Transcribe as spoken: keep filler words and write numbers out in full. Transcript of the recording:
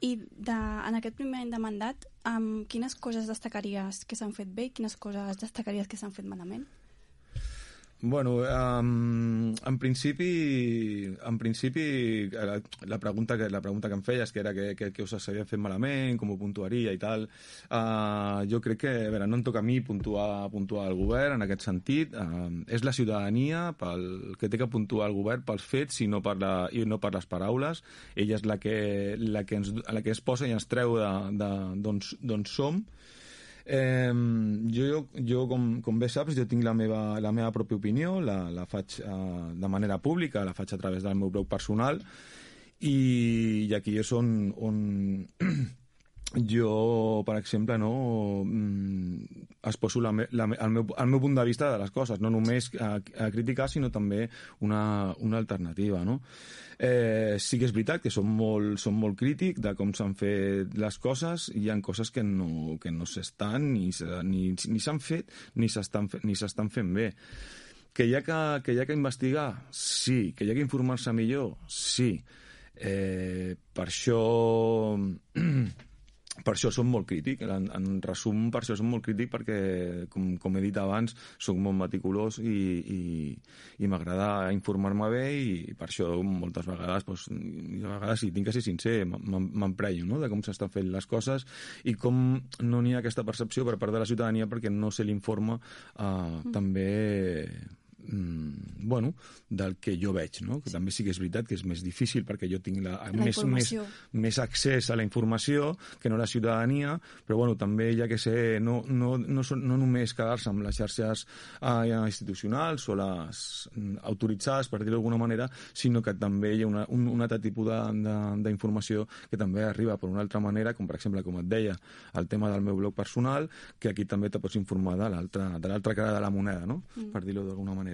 I de, en aquest primer any de mandat, um, quines coses destacaries que s'han fet bé i quines coses destacaries que s'han fet malament? Bueno, um, en principi, en principi la, la, pregunta que, la pregunta que em feies, que era que, que, que us s'havia fet malament, com ho puntuaria i tal, uh, jo crec que, a veure, no em toca a mi puntuar, puntuar el govern en aquest sentit, uh, és la ciutadania pel, que té que puntuar el govern pels fets i no per, la, i no per les paraules. Ella és la que, la que, ens, la que es posa i ens treu d'on som. Eh, jo, jo com, com bé saps, jo tinc la meva, la meva pròpia opinió, la, la faig eh, de manera pública, la faig a través del meu blog personal i, i aquí és on, on jo, per exemple, no, exposo la me, la, el, meu, el meu punt de vista de les coses, no només a, a criticar, sinó també una, una alternativa, no? Eh, sí que és veritat que som molt, som molt crític de com s'han fet les coses, i hi ha coses que no, que no s'estan ni, ni, ni s'han fet ni s'estan ni s'estan fent bé. Que hi ha que, que hi ha que investigar? Sí. Que hi ha que informar-se millor? Sí. Eh, per això... Per això som molt crític, en, en resum, per això som molt crític, perquè, com, com he dit abans, soc molt meticulós i, i, i m'agrada informar-me bé, i per això moltes vegades, doncs, a vegades, si tinc que ser sincer, m'emprenyo, no?, de com s'estan fent les coses i com no n'hi ha aquesta percepció per part de la ciutadania perquè no se l'informa eh, mm. també... Mm, bueno, del que jo veig, no? Que sí. També sí que és veritat que és més difícil perquè jo tinc la, la més, més, més accés a la informació que no la ciutadania, però bueno, també hi ha que ser, no, no, no, no només quedar-se amb les xarxes eh, institucionals o les autoritzades, per dir-ho d'alguna manera, sinó que també hi ha una, un, un altre tipus d'informació que també arriba per una altra manera, com per exemple, com et deia, el tema del meu blog personal, que aquí també te pots informar de l'altra cara de la moneda, no? Mm. Per dir-ho d'alguna manera.